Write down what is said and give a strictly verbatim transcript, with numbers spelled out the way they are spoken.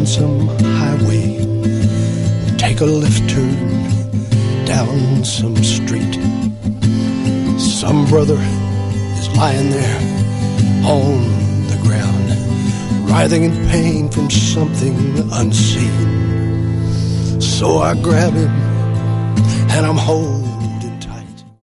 some highway, take a left turn down some street. Some brother is lying there on the ground, writhing in pain from something unseen. So I grab him and I'm holding